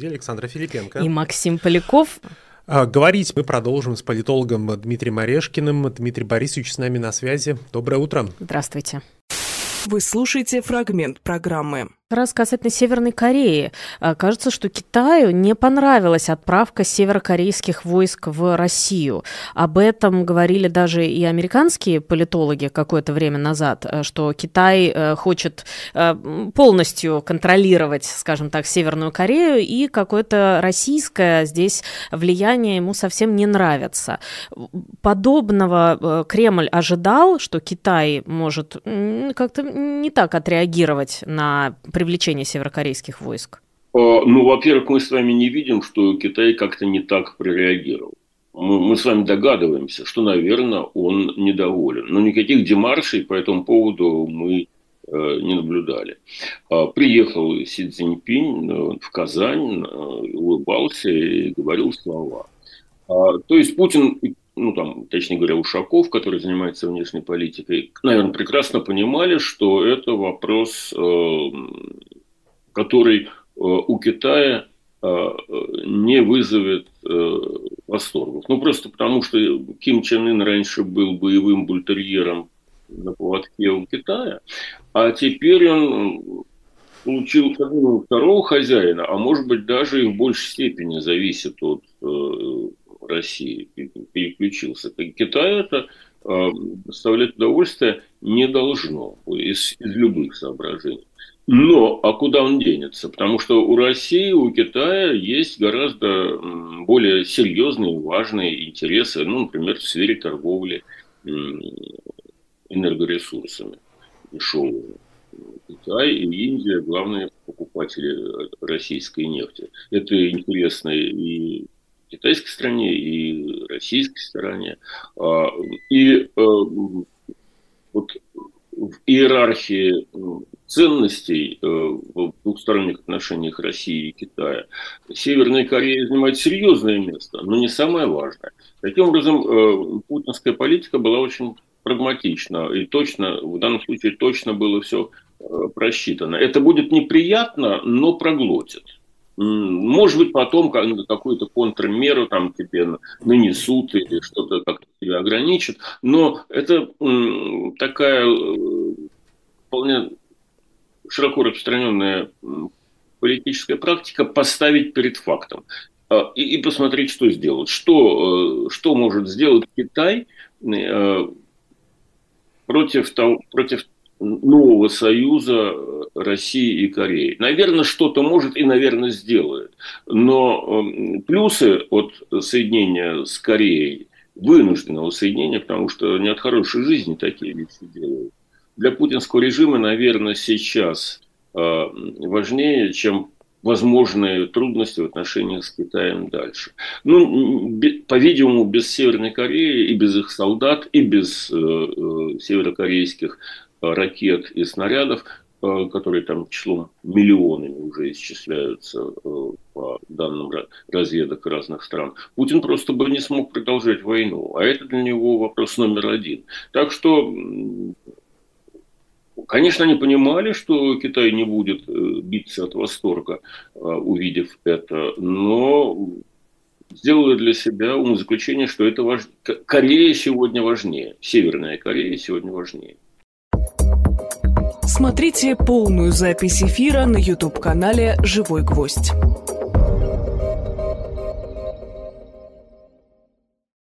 студии Александра Филипенко и Максим Поляков. Говорить мы продолжим с политологом Дмитрием Орешкиным. Дмитрий Борисович с нами на связи. Доброе утро. Здравствуйте. Вы слушаете фрагмент программы. Раз касательно Северной Кореи. Кажется, что Китаю не понравилась отправка северокорейских войск в Россию. Об этом говорили даже и американские политологи какое-то время назад, что Китай хочет полностью контролировать, скажем так, Северную Корею, и какое-то российское здесь влияние ему совсем не нравится. Подобного Кремль ожидал, что Китай может как-то не так отреагировать на привлечение северокорейских войск? Во-первых, мы с вами не видим, что Китай как-то не так прореагировал. Мы с вами догадываемся, что, наверное, он недоволен. Но никаких демаршей по этому поводу мы не наблюдали. Приехал Си Цзиньпинь в Казань, улыбался и говорил слова. То есть Путин, точнее говоря, Ушаков, который занимается внешней политикой, наверное, прекрасно понимали, что это вопрос, который у Китая не вызовет восторгов. Просто потому, что Ким Чен Ын раньше был боевым бультерьером на поводке у Китая, а теперь он получил второго хозяина, а может быть даже и в большей степени зависит от России, переключился. Китаю это доставлять удовольствие не должно из любых соображений. Но, а куда он денется? Потому что у России, у Китая есть гораздо более серьезные, важные интересы, например, в сфере торговли энергоресурсами дешевыми. Китай и Индия – главные покупатели российской нефти. Это интересно и китайской стороне, и российской стороне. И вот в иерархии ценностей в двухсторонних отношениях России и Китая Северная Корея занимает серьезное место, но не самое важное. Таким образом, путинская политика была очень прагматична, и точно, в данном случае точно было все просчитано. Это будет неприятно, но проглотит. Может быть, потом какую-то контрмеру там тебе нанесут или что-то как-то тебя ограничат, но это такая вполне широко распространенная политическая практика поставить перед фактом и посмотреть, что сделать. Что может сделать Китай против нового союза России и Кореи. Наверное, что-то может и, наверное, сделает. Но плюсы от соединения с Кореей, вынужденного соединения, потому что не от хорошей жизни такие вещи делают, для путинского режима, наверное, сейчас важнее, чем возможные трудности в отношениях с Китаем дальше. По-видимому, без Северной Кореи и без их солдат, и без северокорейских ракет и снарядов, которые там числом миллионами уже исчисляются по данным разведок разных стран, Путин просто бы не смог продолжать войну. А это для него вопрос номер один. Так что, конечно, они понимали, что Китай не будет биться от восторга, увидев это, но сделали для себя умозаключение, что это Корея сегодня важнее, Северная Корея сегодня важнее. Смотрите полную запись эфира на YouTube-канале «Живой гвоздь».